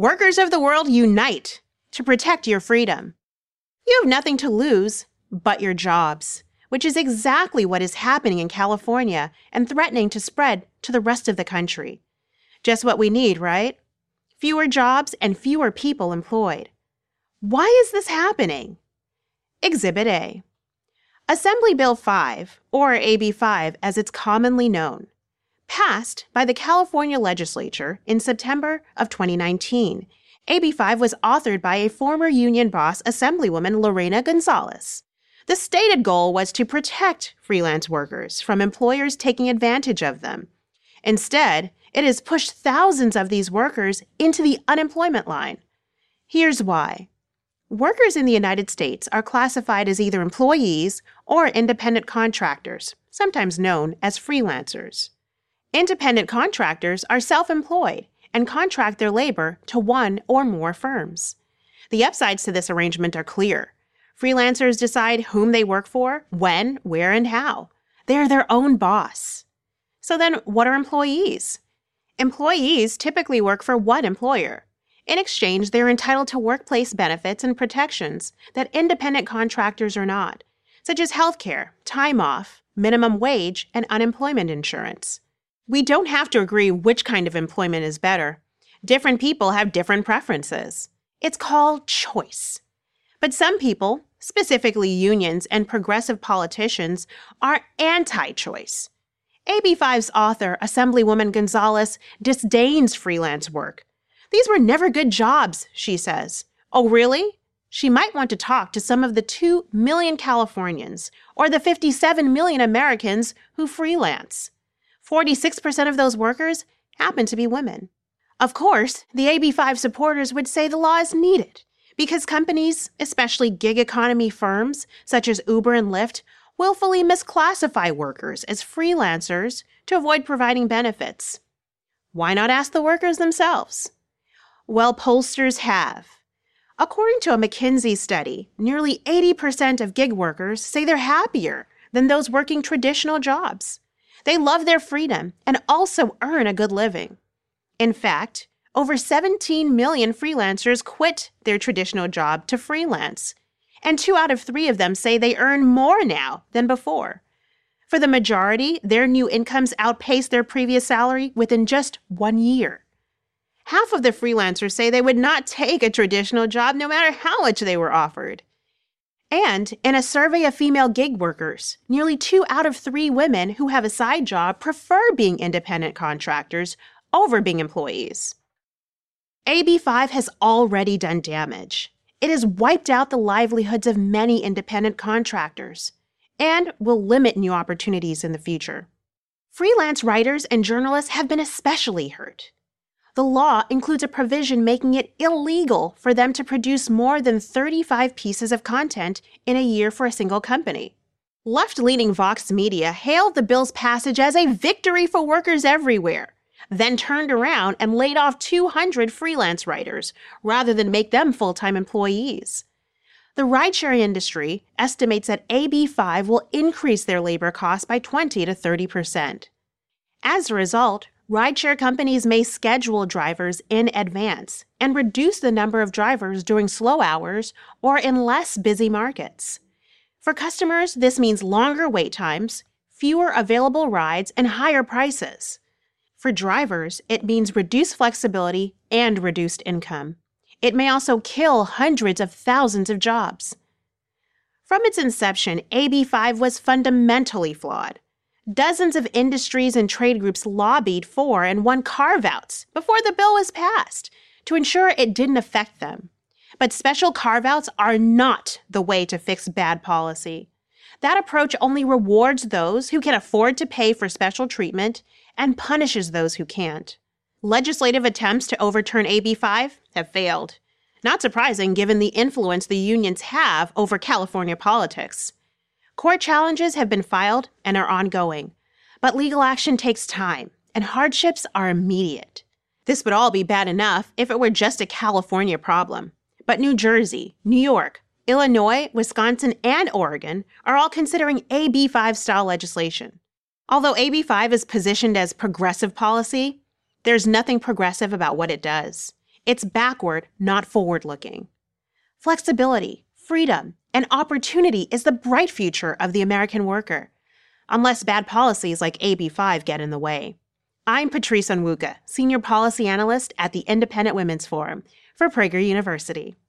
Workers of the world, unite to protect your freedom. You have nothing to lose but your jobs, which is exactly what is happening in California and threatening to spread to the rest of the country. Just what we need, right? Fewer jobs and fewer people employed. Why is this happening? Exhibit A. Assembly Bill 5, or AB 5 as it's commonly known, passed by the California legislature in September of 2019. AB 5 was authored by a former union boss, Assemblywoman Lorena Gonzalez. The stated goal was to protect freelance workers from employers taking advantage of them. Instead, it has pushed thousands of these workers into the unemployment line. Here's why. Workers in the United States are classified as either employees or independent contractors, sometimes known as freelancers. Independent contractors are self-employed and contract their labor to one or more firms. The upsides to this arrangement are clear. Freelancers decide whom they work for, when, where, and how. They are their own boss. So then, what are employees? Employees typically work for one employer. In exchange, they're entitled to workplace benefits and protections that independent contractors are not, such as health care, time off, minimum wage, and unemployment insurance. We don't have to agree which kind of employment is better. Different people have different preferences. It's called choice. But some people, specifically unions and progressive politicians, are anti-choice. AB 5's author, Assemblywoman Gonzalez, disdains freelance work. These were never good jobs, she says. Oh, really? She might want to talk to some of the 2 million Californians or the 57 million Americans who freelance. 46% of those workers happen to be women. Of course, the AB 5 supporters would say the law is needed because companies, especially gig economy firms such as Uber and Lyft, willfully misclassify workers as freelancers to avoid providing benefits. Why not ask the workers themselves? Well, pollsters have. According to a McKinsey study, nearly 80% of gig workers say they're happier than those working traditional jobs. They love their freedom and also earn a good living. In fact, over 17 million freelancers quit their traditional job to freelance, and 2 out of 3 of them say they earn more now than before. For the majority, their new incomes outpace their previous salary within just 1 year. Half of the freelancers say they would not take a traditional job no matter how much they were offered. And in a survey of female gig workers, nearly 2 out of 3 women who have a side job prefer being independent contractors over being employees. AB 5 has already done damage. It has wiped out the livelihoods of many independent contractors and will limit new opportunities in the future. Freelance writers and journalists have been especially hurt. The law includes a provision making it illegal for them to produce more than 35 pieces of content in a year for a single company. Left-leaning Vox Media hailed the bill's passage as a victory for workers everywhere, then turned around and laid off 200 freelance writers rather than make them full-time employees. The rideshare industry estimates that AB 5 will increase their labor costs by 20 to 30%. As a result, rideshare companies may schedule drivers in advance and reduce the number of drivers during slow hours or in less busy markets. For customers, this means longer wait times, fewer available rides, and higher prices. For drivers, it means reduced flexibility and reduced income. It may also kill hundreds of thousands of jobs. From its inception, AB 5 was fundamentally flawed. Dozens of industries and trade groups lobbied for and won carve-outs before the bill was passed to ensure it didn't affect them. But special carve-outs are not the way to fix bad policy. That approach only rewards those who can afford to pay for special treatment and punishes those who can't. Legislative attempts to overturn AB 5 have failed. Not surprising given the influence the unions have over California politics. Court challenges have been filed and are ongoing, but legal action takes time, and hardships are immediate. This would all be bad enough if it were just a California problem. But New Jersey, New York, Illinois, Wisconsin, and Oregon are all considering AB 5-style legislation. Although AB 5 is positioned as progressive policy, there's nothing progressive about what it does. It's backward, not forward-looking. Flexibility, freedom, and opportunity is the bright future of the American worker, unless bad policies like AB 5 get in the way. I'm Patrice Onwuka, Senior Policy Analyst at the Independent Women's Forum for Prager University.